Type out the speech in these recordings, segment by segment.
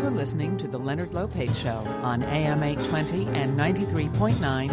You're listening to The Leonard Lopate Show on AM 820 and 93.9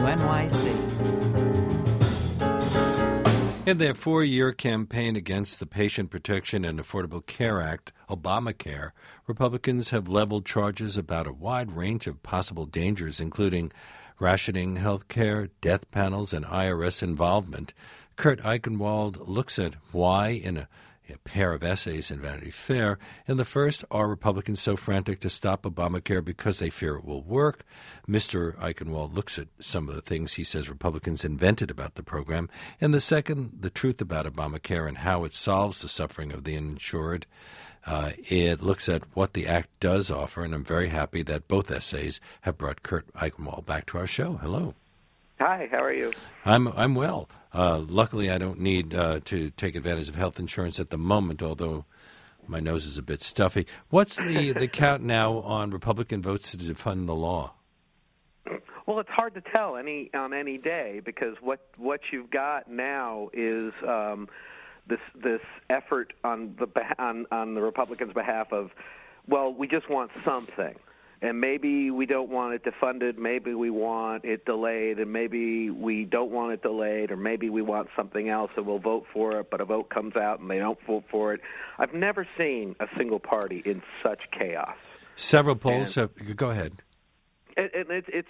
WNYC. In their 4-year campaign against the Patient Protection and Affordable Care Act, Obamacare, Republicans have leveled charges about a wide range of possible dangers, including rationing health care, death panels, and IRS involvement. Kurt Eichenwald looks at why in a pair of essays in Vanity Fair. In the first, are Republicans so frantic to stop Obamacare because they fear it will work? Mr. Eichenwald looks at some of the things he says Republicans invented about the program. In the second, the truth about Obamacare and how it solves the suffering of the uninsured. It looks at what the act does offer, and I'm very happy that both essays have brought Kurt Eichenwald back to our show. Hello. Hi, how are you? I'm well. Luckily, I don't need to take advantage of health insurance at the moment, although my nose is a bit stuffy. What's the count now on Republican votes to defund the law? Well, it's hard to tell on any day because what you've got now is this effort on the Republicans' behalf of, well, we just want something. And maybe we don't want it defunded, maybe we want it delayed, and maybe we don't want it delayed, or maybe we want something else and we'll vote for it, but a vote comes out and they don't vote for it. I've never seen a single party in such chaos. Several polls have... Go ahead. And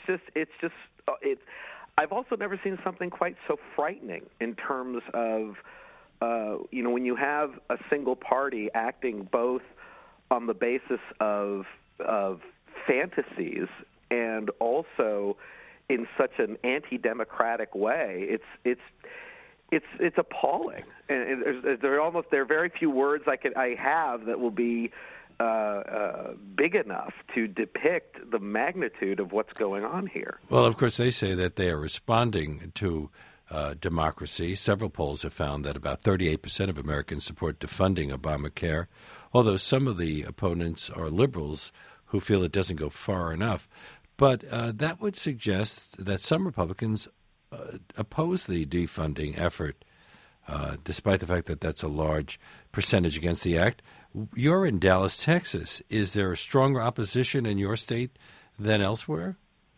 I've also never seen something quite so frightening in terms of, when you have a single party acting both on the basis of fantasies and also in such an anti-democratic way, it's appalling. And there are very few words I have that will be big enough to depict the magnitude of what's going on here. Well, of course, they say that they are responding to democracy. Several polls have found that about 38% of Americans support defunding Obamacare, although some of the opponents are liberals who feel it doesn't go far enough. But that would suggest that some Republicans oppose the defunding effort, despite the fact that that's a large percentage against the act. You're in Dallas, Texas. Is there a stronger opposition in your state than elsewhere?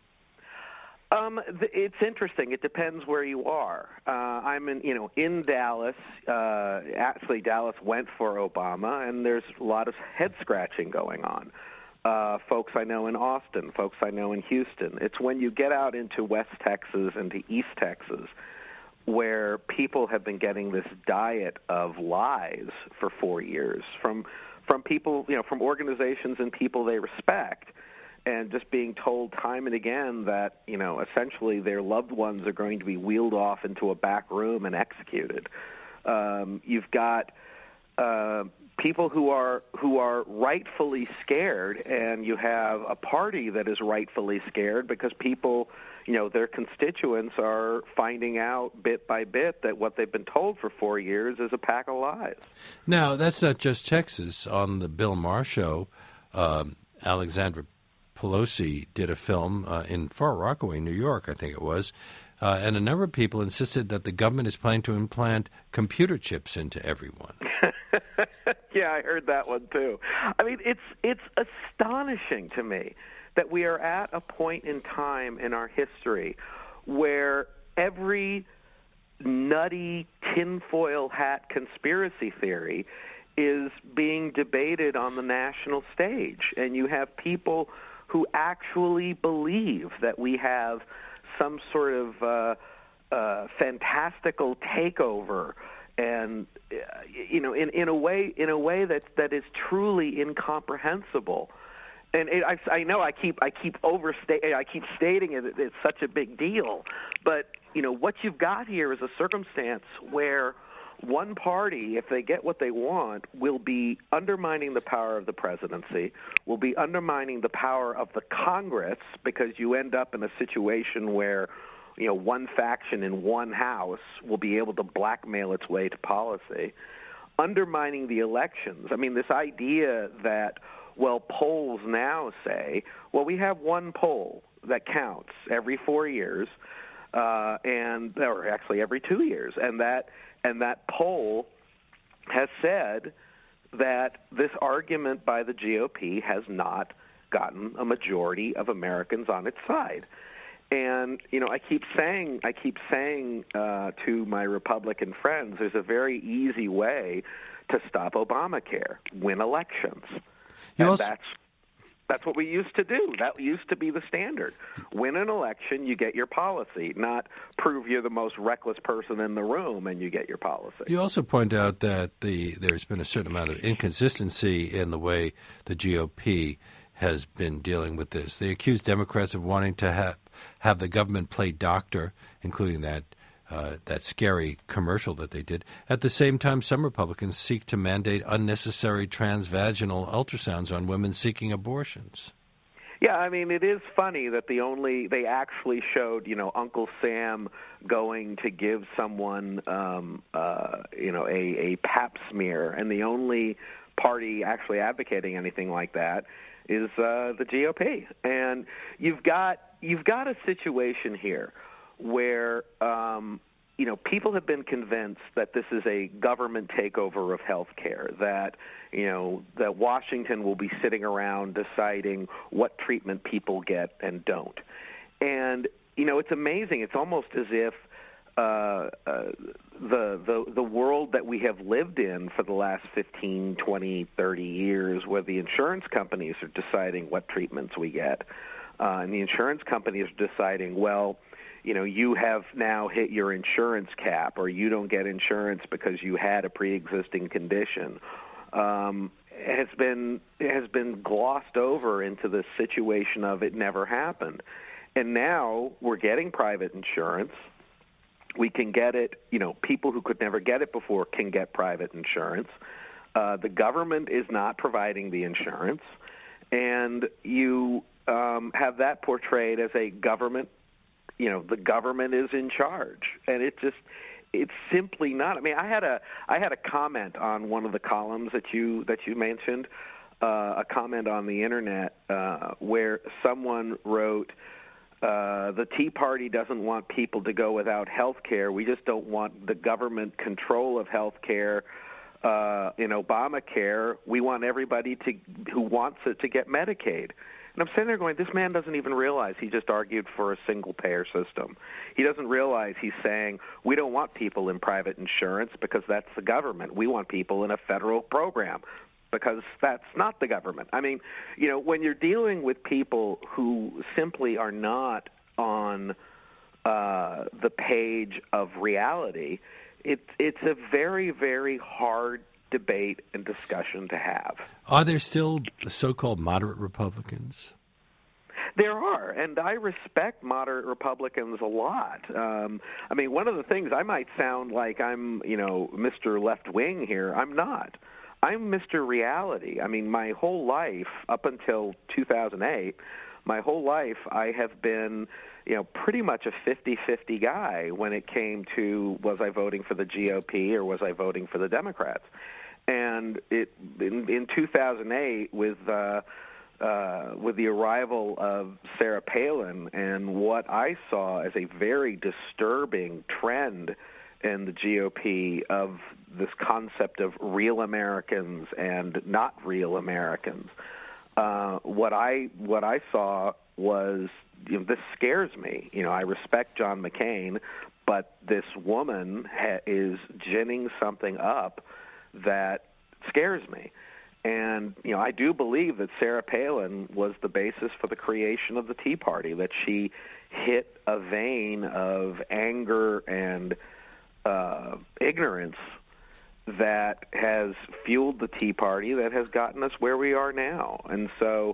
It's interesting. It depends where you are. I'm in Dallas. Actually, Dallas went for Obama, and there's a lot of head scratching going on. Folks I know in Austin, folks I know in Houston. It's when you get out into West Texas and to East Texas where people have been getting this diet of lies for 4 years from people, from organizations and people they respect, and just being told time and again that, essentially their loved ones are going to be wheeled off into a back room and executed. You've got people who are rightfully scared, and you have a party that is rightfully scared because people, their constituents are finding out bit by bit that what they've been told for 4 years is a pack of lies. Now, that's not just Texas. On the Bill Maher show, Alexandra Pelosi did a film in Far Rockaway, New York, I think it was, and a number of people insisted that the government is planning to implant computer chips into everyone. Yeah, I heard that one too. I mean, it's astonishing to me that we are at a point in time in our history where every nutty tinfoil hat conspiracy theory is being debated on the national stage, and you have people who actually believe that we have some sort of fantastical takeover, and in a way that is truly incomprehensible. And I know I keep stating it. It's such a big deal, but what you've got here is a circumstance where one party, if they get what they want, will be undermining the power of the presidency, will be undermining the power of the Congress, because you end up in a situation where one faction in one house will be able to blackmail its way to policy, undermining the elections. I mean, this idea that, polls now say, we have one poll that counts every 4 years, or actually every 2 years, and that poll has said that this argument by the GOP has not gotten a majority of Americans on its side. And, I keep saying to my Republican friends, there's a very easy way to stop Obamacare: win elections. That's what we used to do. That used to be the standard. Win an election, you get your policy, not prove you're the most reckless person in the room and you get your policy. You also point out that there's been a certain amount of inconsistency in the way the GOP has been dealing with this. They accuse Democrats of wanting to have the government play doctor, including that scary commercial that they did. At the same time, some Republicans seek to mandate unnecessary transvaginal ultrasounds on women seeking abortions. Yeah, I mean, it is funny that they actually showed, Uncle Sam going to give someone, a pap smear, and the only party actually advocating anything like that is the GOP. And you've got a situation here where people have been convinced that this is a government takeover of health care, that that Washington will be sitting around deciding what treatment people get and don't. And it's amazing. It's almost as if the world that we have lived in for the last 15, 20, 30 years, where the insurance companies are deciding what treatments we get, and the insurance companies are deciding, well, you have now hit your insurance cap, or you don't get insurance because you had a pre-existing condition, has been glossed over into the situation of it never happened. And now we're getting private insurance. We can get it, people who could never get it before can get private insurance. The government is not providing the insurance, and you have that portrayed as a government, the government is in charge. And it's simply not. I mean, I had a comment on one of the columns that you mentioned, a comment on the internet where someone wrote, the Tea Party doesn't want people to go without health care. We just don't want the government control of health care in Obamacare. We want everybody who wants it to get Medicaid. And I'm sitting there going, this man doesn't even realize he just argued for a single-payer system. He doesn't realize he's saying, we don't want people in private insurance because that's the government. We want people in a federal program because that's not the government. I mean, when you're dealing with people who simply are not on the page of reality, it's a very, very hard debate and discussion to have. Are there still so-called moderate Republicans? There are, and I respect moderate Republicans a lot. I mean, one of the things, I might sound like I'm, Mr. Left-wing here. I'm not. I'm Mr. Reality. I mean, my whole life, up until 2008, my whole life I have been, pretty much a 50-50 guy when it came to, was I voting for the GOP or was I voting for the Democrats? And in 2008, with the arrival of Sarah Palin and what I saw as a very disturbing trend in the GOP of this concept of real Americans and not real Americans, what I saw was, this scares me. I respect John McCain, but this woman is ginning something up that scares me. And, I do believe that Sarah Palin was the basis for the creation of the Tea Party, that she hit a vein of anger and ignorance that has fueled the Tea Party, that has gotten us where we are now. And so,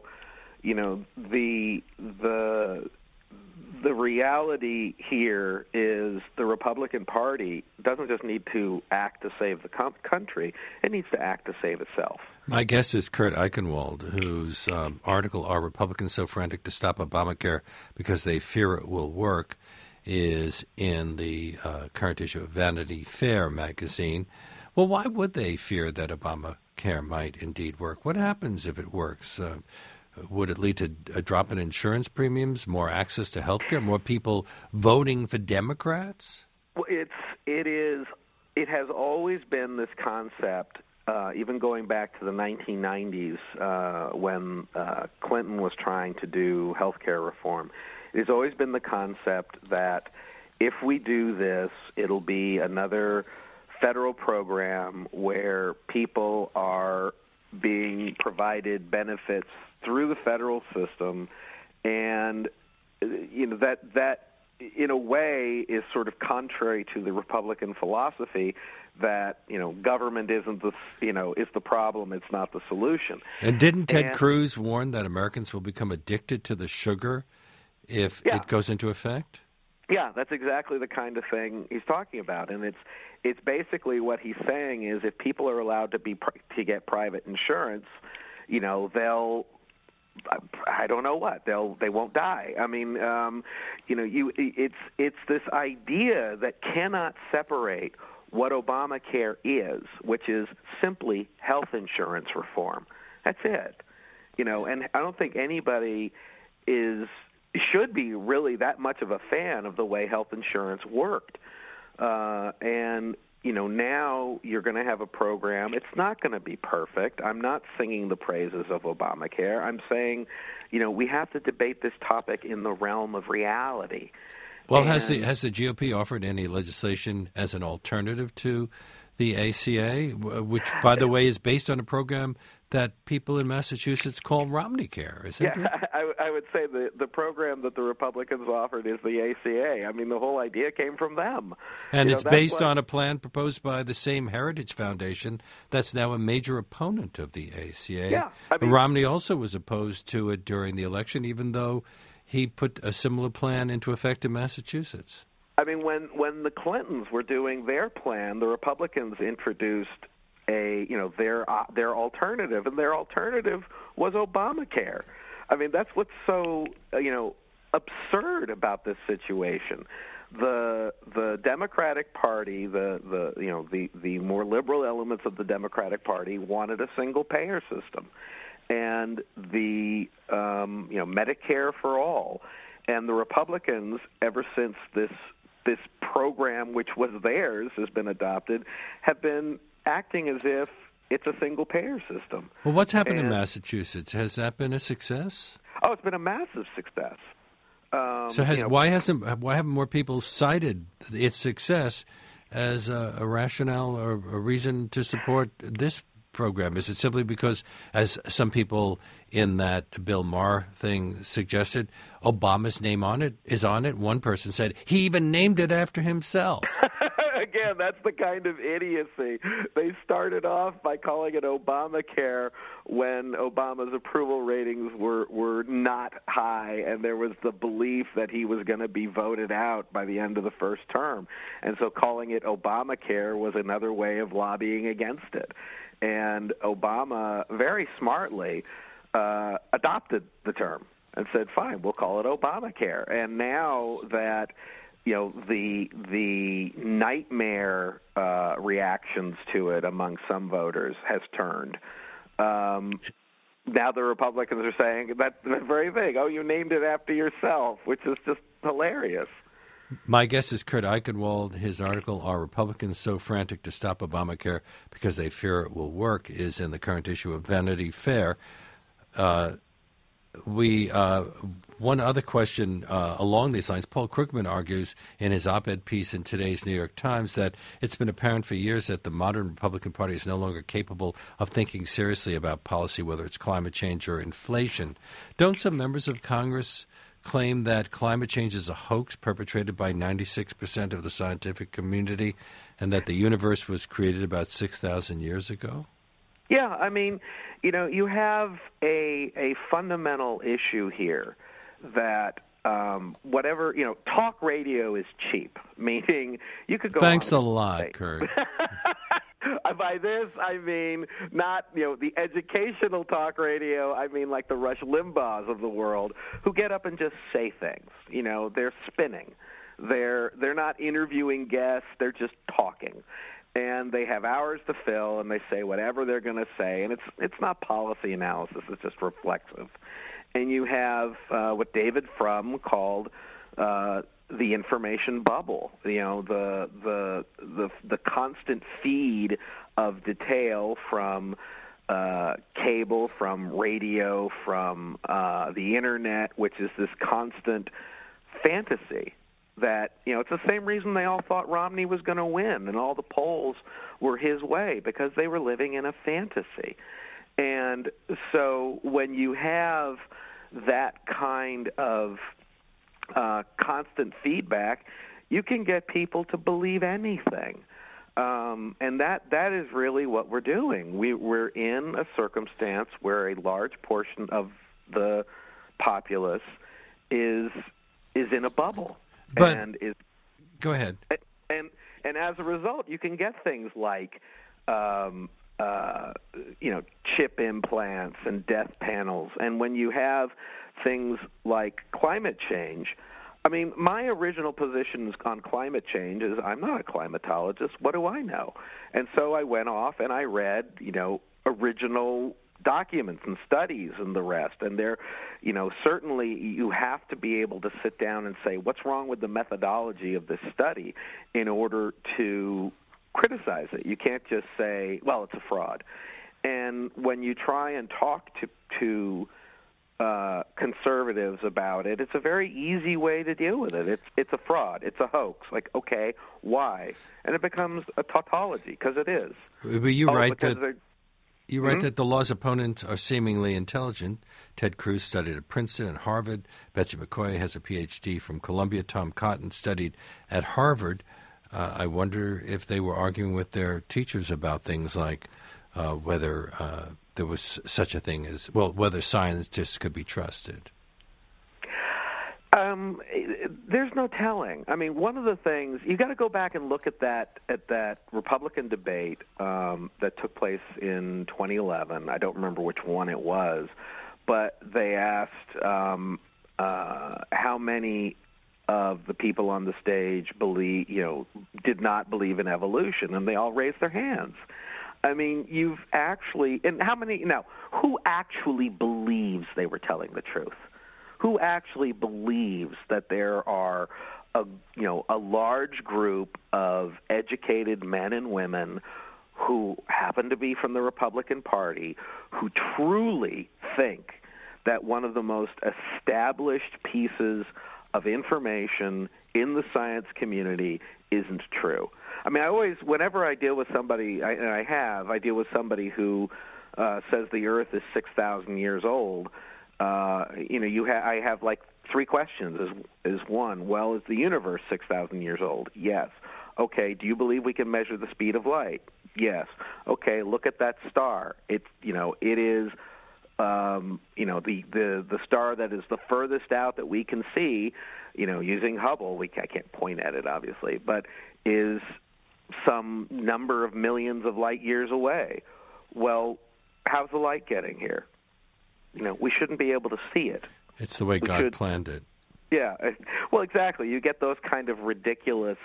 the reality here is the Republican Party doesn't just need to act to save the country, it needs to act to save itself. My guest is Kurt Eichenwald, whose article, Are Republicans So Frantic to Stop Obamacare Because They Fear It Will Work, is in the current issue of Vanity Fair magazine. Well, why would they fear that Obamacare might indeed work? What happens if it works? Would it lead to a drop in insurance premiums, more access to health care, more people voting for Democrats? Well, it has always been this concept even going back to the 1990s when Clinton was trying to do health care reform. It has always been the concept that if we do this, it'll be another federal program where people are being provided benefits through the federal system, and that in a way is sort of contrary to the Republican philosophy that government isn't is the problem, it's not the solution. And didn't Ted Cruz warn that Americans will become addicted to the sugar if it goes into effect? Yeah, that's exactly the kind of thing he's talking about, and it's basically what he's saying is if people are allowed to get private insurance, they'll. I don't know what they won't die. I mean, it's this idea that cannot separate what Obamacare is, which is simply health insurance reform. That's it. And I don't think anybody should be really that much of a fan of the way health insurance worked. And now you're going to have a program. It's not going to be perfect. I'm not singing the praises of Obamacare. I'm saying, we have to debate this topic in the realm of reality. Well, has the GOP offered any legislation as an alternative to the ACA, which, by the way, is based on a program that people in Massachusetts call Romney Care, isn't it? I would say the program that the Republicans offered is the ACA. I mean, the whole idea came from them. And it's based on a plan proposed by the same Heritage Foundation that's now a major opponent of the ACA. Yeah, Romney also was opposed to it during the election, even though he put a similar plan into effect in Massachusetts. I mean, when the Clintons were doing their plan, the Republicans introduced their alternative, and their alternative was Obamacare. I mean, that's what's so absurd about this situation. The Democratic Party, the more liberal elements of the Democratic Party wanted a single payer system, and the Medicare for all, and the Republicans, ever since this program, which was theirs, has been adopted, have been acting as if it's a single-payer system. Well, what's happened in Massachusetts? Has that been a success? Oh, it's been a massive success. Why haven't more people cited its success as a rationale or a reason to support this program? Is it simply because, as some people in that Bill Maher thing suggested, Obama's name is on it? One person said he even named it after himself. Again, that's the kind of idiocy. They started off by calling it Obamacare when Obama's approval ratings were not high, and there was the belief that he was going to be voted out by the end of the first term. And so calling it Obamacare was another way of lobbying against it. And Obama, very smartly, adopted the term and said, fine, we'll call it Obamacare. And now that the nightmare reactions to it among some voters has turned. Now the Republicans are saying that very thing. Oh, you named it after yourself, which is just hilarious. My guess is Kurt Eichenwald. His article, Are Republicans So Frantic to Stop Obamacare Because They Fear It Will Work, is in the current issue of Vanity Fair. One other question along these lines, Paul Krugman argues in his op-ed piece in today's New York Times that it's been apparent for years that the modern Republican Party is no longer capable of thinking seriously about policy, whether it's climate change or inflation. Don't some members of Congress claim that climate change is a hoax perpetrated by 96% of the scientific community and that the universe was created about 6,000 years ago? Yeah, I mean, you have a fundamental issue here that talk radio is cheap, meaning you could go Thanks on a lot, Kurt. By this, I mean not, the educational talk radio. I mean like the Rush Limbaughs of the world who get up and just say things. They're spinning. They're not interviewing guests. They're just talking. And they have hours to fill, and they say whatever they're going to say. And it's not policy analysis. It's just reflexive. And you have what David Frum called the information bubble, the constant feed of detail from cable, from radio, from the internet, which is this constant fantasy that, it's the same reason they all thought Romney was going to win and all the polls were his way, because they were living in a fantasy. And so when you have that kind of constant feedback, you can get people to believe anything. And that is really what we're doing. We're in a circumstance where a large portion of the populace is in a bubble. But and is, go ahead. And as a result, you can get things like chip implants and death panels. And when you have things like climate change, I mean, my original positions on climate change is I'm not a climatologist. What do I know? And so I went off and I read, original documents and studies and the rest. And there, certainly you have to be able to sit down and say, what's wrong with the methodology of this study in order to criticize it. You can't just say, well, it's a fraud. And when you try and talk to conservatives about it, it's a very easy way to deal with it. It's a fraud. It's a hoax. Like, okay, why? And it becomes a tautology, because it is. But you write that the law's opponents are seemingly intelligent. Ted Cruz studied at Princeton and Harvard. Betsy McCoy has a Ph.D. from Columbia. Tom Cotton studied at Harvard. I wonder if they were arguing with their teachers about things like whether there was such a thing as, whether scientists could be trusted. There's no telling. I mean, one of the things, you got to go back and look at that Republican debate that took place in 2011. I don't remember which one it was, but they asked how many of the people on the stage did not believe in evolution, and they all raised their hands. I mean, who actually believes they were telling the truth? Who actually believes that there are a large group of educated men and women who happen to be from the Republican Party who truly think that one of the most established pieces of information in the science community isn't true? I mean, whenever I deal with somebody, I deal with somebody who says the Earth is 6,000 years old. I have like three questions. Is one, well, is the universe 6,000 years old? Yes. Okay. Do you believe we can measure the speed of light? Yes. Okay. Look at that star. It is. The star that is the furthest out that we can see, using Hubble, I can't point at it obviously, but is some number of millions of light years away. Well, how's the light getting here? We shouldn't be able to see it. It's the way God planned it. Yeah. Well, exactly. You get those kind of ridiculous,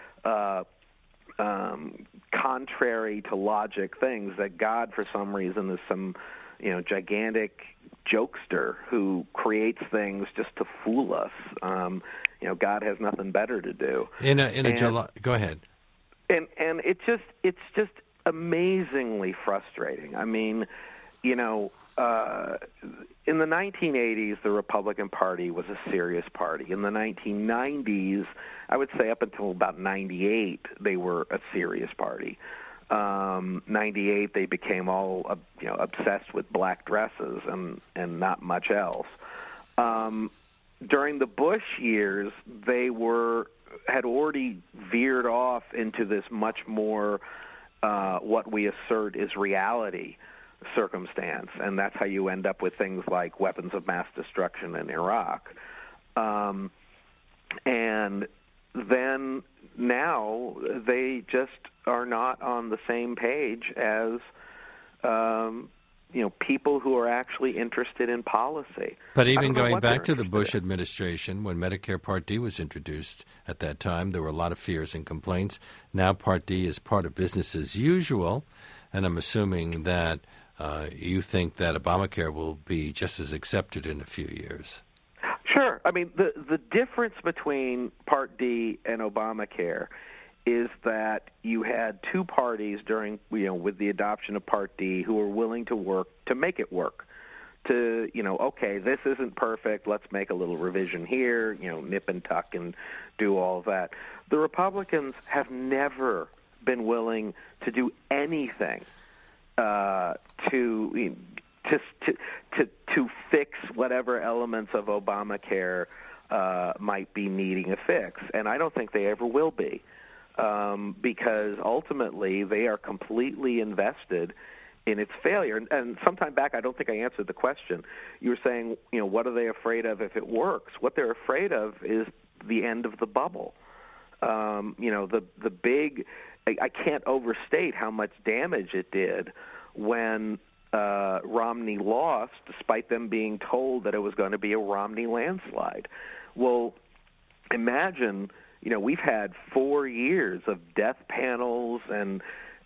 contrary to logic things that God, for some reason, is some gigantic jokester who creates things just to fool us. God has nothing better to do. Go ahead. And it's just amazingly frustrating. I mean, in the 1980s, the Republican Party was a serious party. In the 1990s, I would say up until about 98, they were a serious party. 98, they became all obsessed with black dresses and not much else. During the Bush years, they had already veered off into this much more what we assert is reality circumstance, and that's how you end up with things like weapons of mass destruction in Iraq. And then now they just are not on the same page as people who are actually interested in policy. But even going back to the Bush administration, when Medicare Part D was introduced at that time, there were a lot of fears and complaints. Now Part D is part of business as usual, and I'm assuming that you think that Obamacare will be just as accepted in a few years. Sure. I mean, the difference between Part D and Obamacare is that you had two parties during, with the adoption of Part D who were willing to work to make it work. To, okay, this isn't perfect, let's make a little revision here, nip and tuck and do all of that. The Republicans have never been willing to do anything to fix whatever elements of Obamacare might be needing a fix, and I don't think they ever will be, because ultimately they are completely invested in its failure. And sometime back, I don't think I answered the question. You were saying, what are they afraid of if it works? What they're afraid of is the end of the bubble. The big, I can't overstate how much damage it did when Romney lost, despite them being told that it was going to be a Romney landslide. Well, imagine, we've had 4 years of death panels and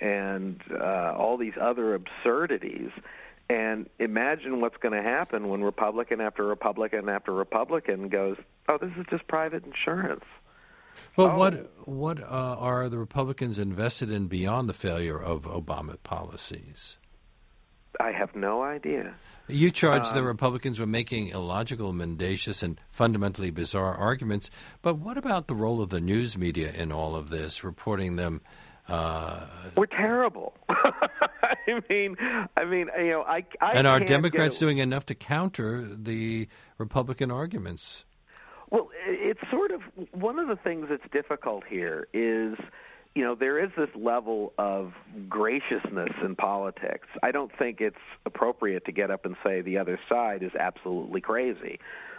all these other absurdities. And imagine what's going to happen when Republican after Republican after Republican goes, oh, this is just private insurance. Well, what are the Republicans invested in beyond the failure of Obama policies? I have no idea. You charge the Republicans with making illogical, mendacious, and fundamentally bizarre arguments, but what about the role of the news media in all of this, reporting them? We're terrible. I mean, I and are Democrats doing enough to counter the Republican arguments? Well, it's sort of one of the things that's difficult here is, there is this level of graciousness in politics. I don't think it's appropriate to get up and say the other side is absolutely crazy,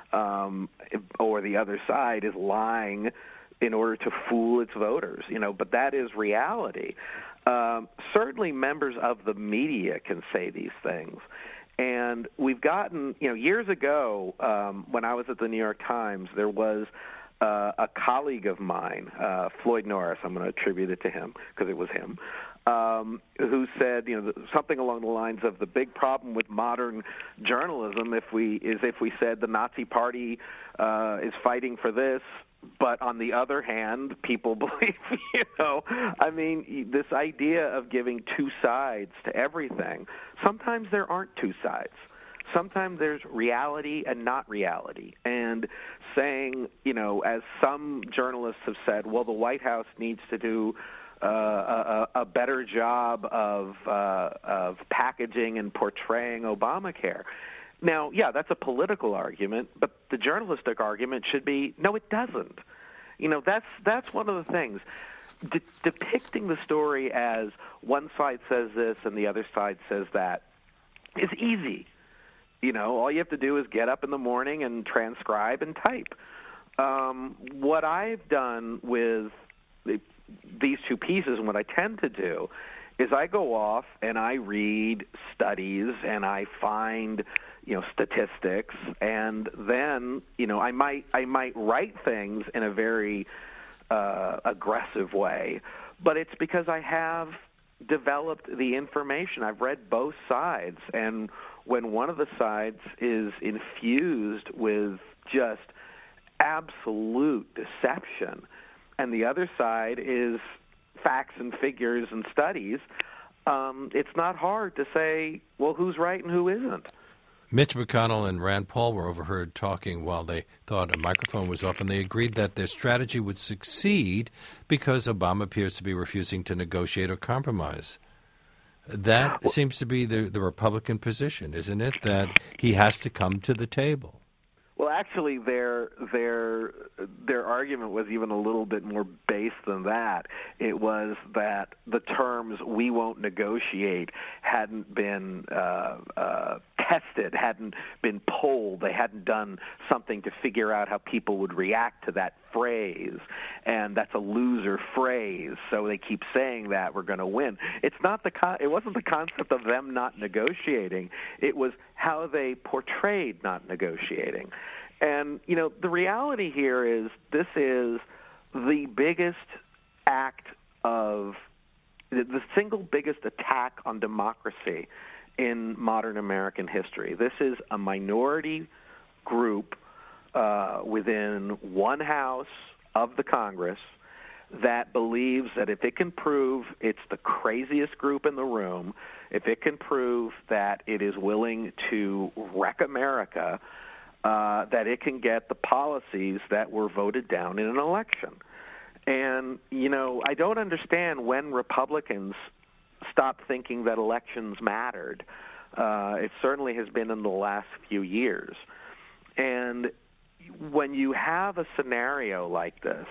or the other side is lying in order to fool its voters, but that is reality. Certainly members of the media can say these things. And we've gotten, years ago, when I was at the New York Times, there was a colleague of mine, Floyd Norris, I'm going to attribute it to him because it was him, who said, something along the lines of the big problem with modern journalism if we said the Nazi Party is fighting for this, but on the other hand, people believe, this idea of giving two sides to everything, sometimes there aren't two sides. Sometimes there's reality and not reality. And saying, as some journalists have said, well, the White House needs to do a better job of packaging and portraying Obamacare. Now, yeah, that's a political argument, but the journalistic argument should be, no, it doesn't. That's one of the things. Depicting the story as one side says this and the other side says that is easy. All you have to do is get up in the morning and transcribe and type. What I've done with these two pieces, and what I tend to do, is I go off and I read studies and I find statistics, and then I might write things in a very aggressive way, but it's because I have developed the information. I've read both sides, and when one of the sides is infused with just absolute deception, and the other side is facts and figures and studies, it's not hard to say, well, who's right and who isn't. Mitch McConnell and Rand Paul were overheard talking while they thought a microphone was off, and they agreed that their strategy would succeed because Obama appears to be refusing to negotiate or compromise. That seems to be the Republican position, isn't it? That he has to come to the table. Well, actually, their argument was even a little bit more base than that. It was that the terms "we won't negotiate" hadn't been tested, hadn't been polled. They hadn't done something to figure out how people would react to that phrase, and that's a loser phrase. So they keep saying that we're going to win. It's not it wasn't the concept of them not negotiating. It was how they portrayed not negotiating. And, the reality here is this is the biggest act of the single biggest attack on democracy in modern American history. This is a minority group within one house of the Congress that believes that if it can prove it's the craziest group in the room, if it can prove that it is willing to wreck America, that it can get the policies that were voted down in an election. And, I don't understand when Republicans stopped thinking that elections mattered. It certainly has been in the last few years. And when you have a scenario like this,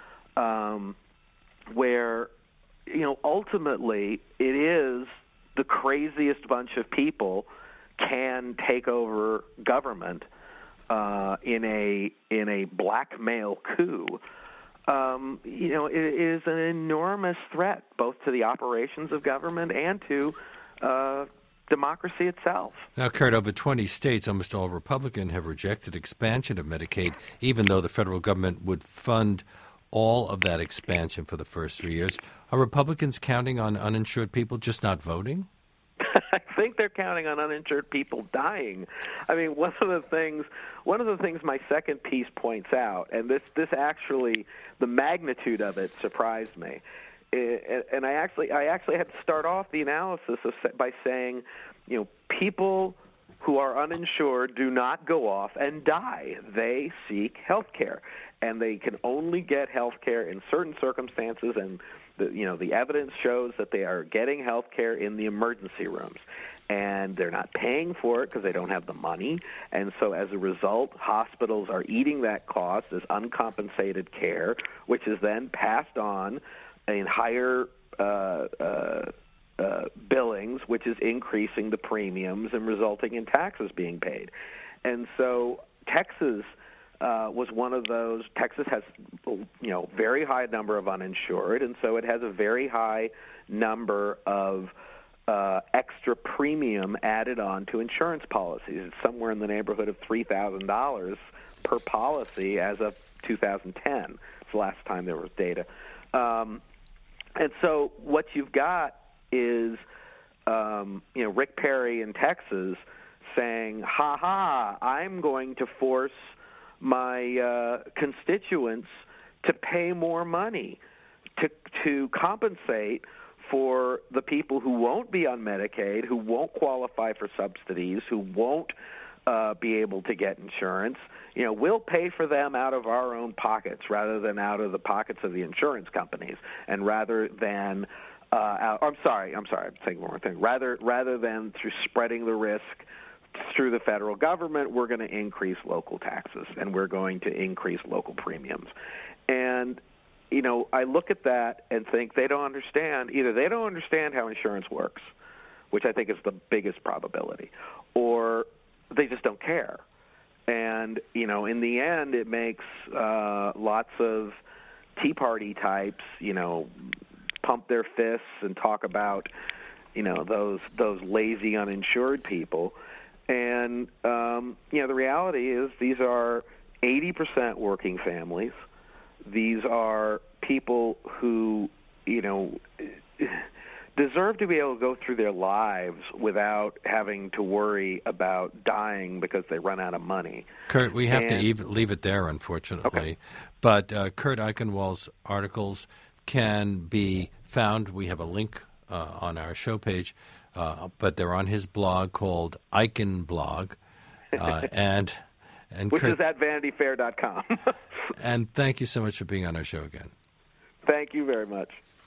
where, ultimately it is the craziest bunch of people can take over government in a blackmail coup, it is an enormous threat both to the operations of government and to democracy itself. Now, Kurt, over 20 states, almost all Republican, have rejected expansion of Medicaid, even though the federal government would fund all of that expansion for the first 3 years. Are Republicans counting on uninsured people just not voting? I think they're counting on uninsured people dying. I mean, one of the things my second piece points out, and this actually, the magnitude of it surprised me. And I actually had to start off the analysis by saying, people who are uninsured do not go off and die. They seek health care, and they can only get health care in certain circumstances, and the evidence shows that they are getting health care in the emergency rooms, and they're not paying for it because they don't have the money. And so as a result, hospitals are eating that cost as uncompensated care, which is then passed on in higher billings, which is increasing the premiums and resulting in taxes being paid. And so Texas was one of those. Texas has, very high number of uninsured, and so it has a very high number of extra premium added on to insurance policies. It's somewhere in the neighborhood of $3,000 per policy as of 2010. It's the last time there was data. And so what you've got is, Rick Perry in Texas saying, I'm going to force my constituents to pay more money to compensate for the people who won't be on Medicaid, who won't qualify for subsidies, who won't be able to get insurance. We'll pay for them out of our own pockets rather than out of the pockets of the insurance companies, and rather than I'm sorry, I'm saying one more thing. Rather than through spreading the risk through the federal government, we're going to increase local taxes and we're going to increase local premiums. And I look at that and think they don't understand. Either they don't understand how insurance works, which I think is the biggest probability, or they just don't care. And, in the end, it makes lots of Tea Party types, pump their fists and talk about, those lazy uninsured people. And, the reality is these are 80% working families. These are people who, deserve to be able to go through their lives without having to worry about dying because they run out of money. Kurt, we have to leave it there, unfortunately. Okay. But Kurt Eichenwald's articles can be found. We have a link on our show page, but they're on his blog called Eichenblog. And which Kurt, is at VanityFair.com. And thank you so much for being on our show again. Thank you very much.